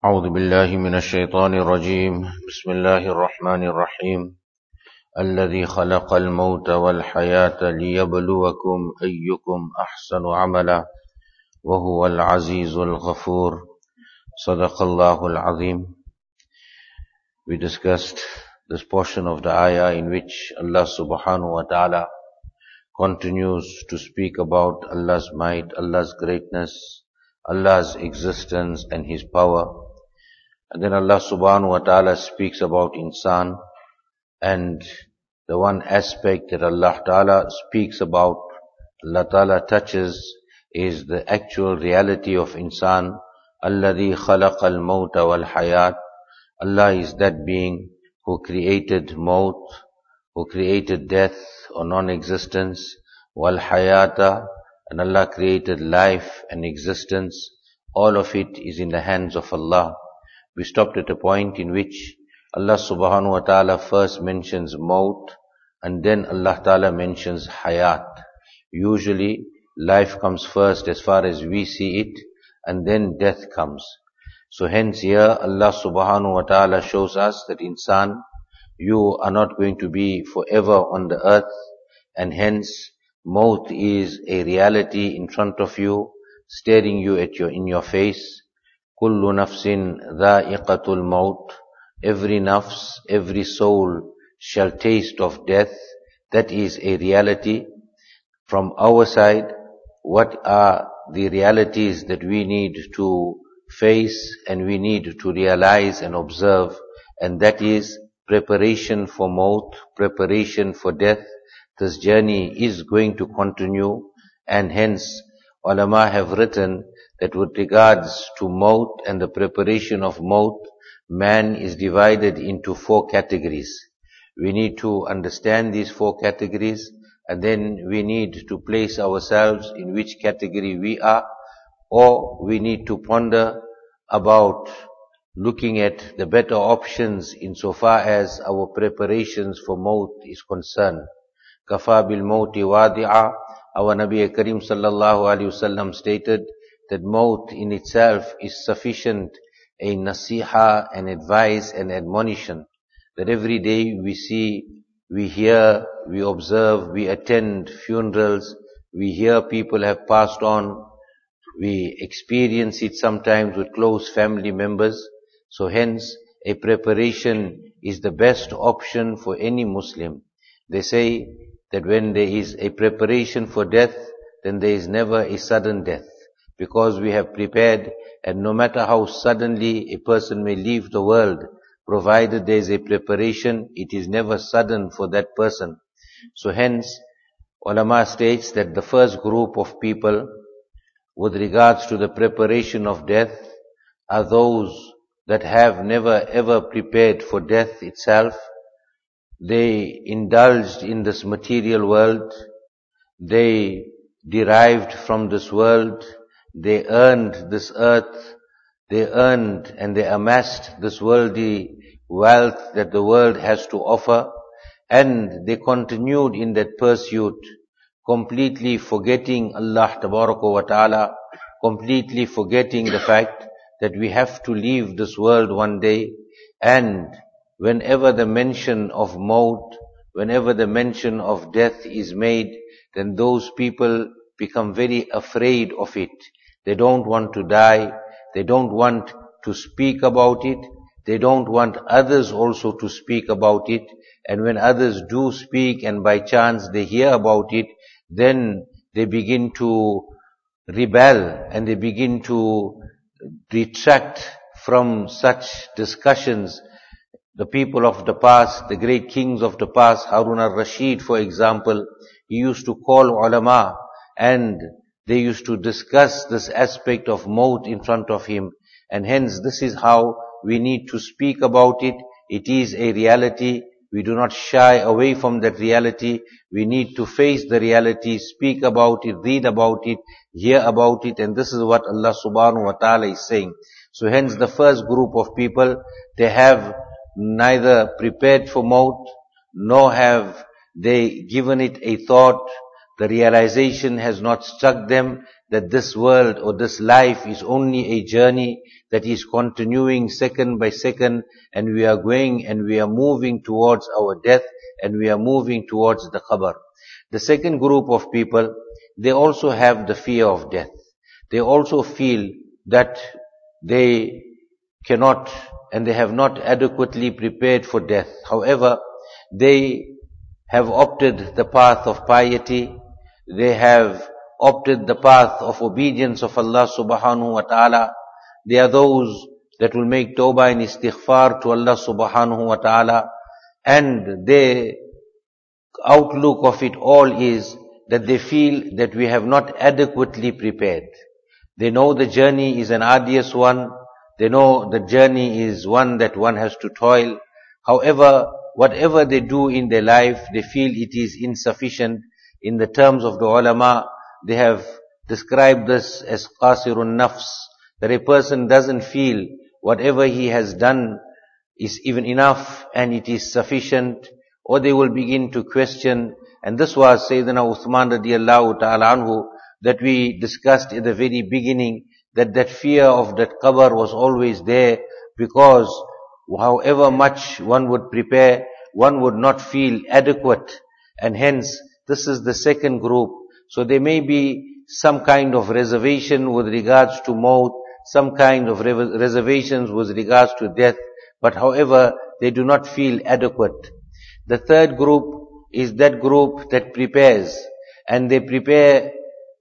أعوذ بالله من الشيطان الرجيم بسم الله الرحمن الرحيم الذي خلق الموت والحياة ليبلوكم أيكم أحسن عملا وهو العزيز الغفور صدق الله العظيم. We discussed this portion of the ayah in which Allah subhanahu wa ta'ala continues to speak about Allah's might, Allah's greatness, Allah's existence and His power. And then Allah subhanahu wa ta'ala speaks about insan, and the one aspect that Allah ta'ala speaks about, Allah ta'ala touches, is the actual reality of insan. Alladhi khalaqal mawta wal hayat. Allah is that being who created maut, who created death or non-existence, wal hayata, and Allah created life and existence. All of it is in the hands of Allah. We stopped at a point in which Allah subhanahu wa ta'ala first mentions maut and then Allah ta'ala mentions hayat. Usually life comes first as far as we see it and then death comes. So hence here Allah subhanahu wa ta'ala shows us that insan, you are not going to be forever on the earth, and hence maut is a reality in front of you, staring you in your face. Kullu nafsin dha'iqatul maut. Every nafs, every soul shall taste of death. That is a reality. From our side, what are the realities that we need to face and we need to realize and observe? And that is preparation for maut, preparation for death. This journey is going to continue, and hence ulama have written that with regards to maut and the preparation of maut, man is divided into 4 categories. We need to understand these 4 categories, and then we need to place ourselves in which category we are, or we need to ponder about looking at the better options insofar as our preparations for maut is concerned. Kafa bil mauti wadi'a. Our Nabi Karim sallallahu alayhi wasallam stated that maut in itself is sufficient a nasiha, an advice and admonition. That every day we see, we hear, we observe, we attend funerals, we hear people have passed on, we experience it sometimes with close family members. So hence a preparation is the best option for any Muslim. They say that when there is a preparation for death, then there is never a sudden death, because we have prepared, and no matter how suddenly a person may leave the world, provided there is a preparation, it is never sudden for that person. So hence, ulama states that the first group of people with regards to the preparation of death are those that have never ever prepared for death itself. They indulged in this material world, they derived from this world, they earned this earth, they earned and they amassed this worldly wealth that the world has to offer, and they continued in that pursuit, completely forgetting Allah tabaraka wa ta'ala, completely forgetting the fact that we have to leave this world one day. And whenever the mention of maut, whenever the mention of death is made, then those people become very afraid of it. They don't want to die. They don't want to speak about it. They don't want others also to speak about it. And when others do speak and by chance they hear about it, then they begin to rebel and they begin to retract from such discussions. The people of the past, the great kings of the past, Harun al-Rashid for example, he used to call ulama and they used to discuss this aspect of maut in front of him. And hence this is how we need to speak about it. It is a reality. We do not shy away from that reality. We need to face the reality, speak about it, read about it, hear about it, and this is what Allah subhanahu wa ta'ala is saying. So hence the first group of people, they have neither prepared for maut, nor have they given it a thought. The realization has not struck them that this world or this life is only a journey that is continuing second by second, and we are going and we are moving towards our death, and we are moving towards the qabr. The second group of people, they also have the fear of death. They also feel that they cannot and they have not adequately prepared for death. However, they have opted the path of piety. They have opted the path of obedience of Allah subhanahu wa ta'ala. They are those that will make tawbah and istighfar to Allah subhanahu wa ta'ala. And their outlook of it all is that they feel that we have not adequately prepared. They know the journey is an arduous one. They know the journey is one that one has to toil. However, whatever they do in their life, they feel it is insufficient. In the terms of the ulama, they have described this as qasirun nafs, that a person doesn't feel whatever he has done is even enough and it is sufficient, or they will begin to question. And this was Sayyidina Uthman radiallahu ta'ala anhu that we discussed at the very beginning, that fear of that qabr was always there, because however much one would prepare, one would not feel adequate. And hence, this is the second group. So there may be some kind of reservation with regards to maut, some kind of reservations with regards to death, but however, they do not feel adequate. The third group is that group that prepares, and they prepare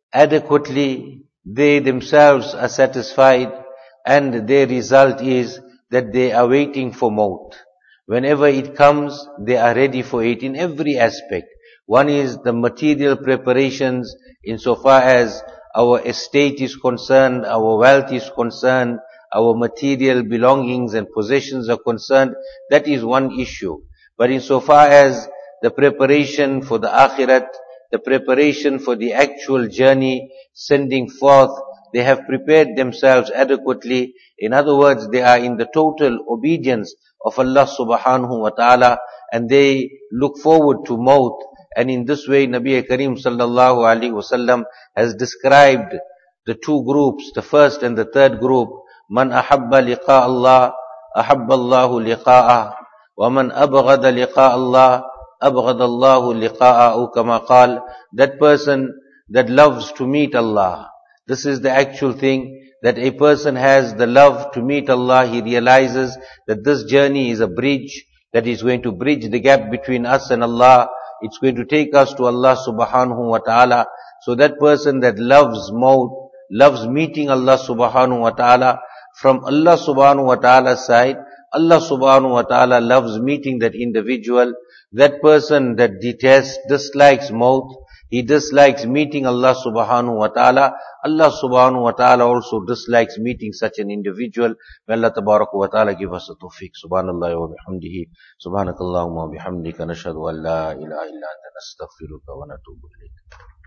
adequately. They themselves are satisfied, and their result is that they are waiting for maut. Whenever it comes, they are ready for it in every aspect. One is the material preparations insofar as our estate is concerned, our wealth is concerned, our material belongings and possessions are concerned. That is one issue. But insofar as the preparation for the akhirat, the preparation for the actual journey, sending forth, they have prepared themselves adequately. In other words, they are in the total obedience of Allah subhanahu wa ta'ala, and they look forward to maut. And in this way, Nabi Kareem sallallahu alaihi wasallam has described the two groups, the first and the third group. Man ahabba liqa Allah, ahabba Allahu liqa'ah. Wa man abghada liqa Allah, abghada Allahu liqa'ah. Kama qal, that person that loves to meet Allah. This is the actual thing, that a person has the love to meet Allah. He realizes that this journey is a bridge that is going to bridge the gap between us and Allah. It's going to take us to Allah subhanahu wa ta'ala. So that person that loves maut, loves meeting Allah subhanahu wa ta'ala, from Allah subhanahu wa ta'ala's side, Allah subhanahu wa ta'ala loves meeting that individual. That person that detests, dislikes maut, he dislikes meeting Allah subhanahu wa ta'ala. Allah subhanahu wa ta'ala also dislikes meeting such an individual. May Allah tabaraka wa ta'ala give us the tawfiq. Subhanallah wa bihamdihi. Subhanakallahumma wa bihamdika nashhadu an la ilaha illa anta nastaghfiruka wa natubu ilayk.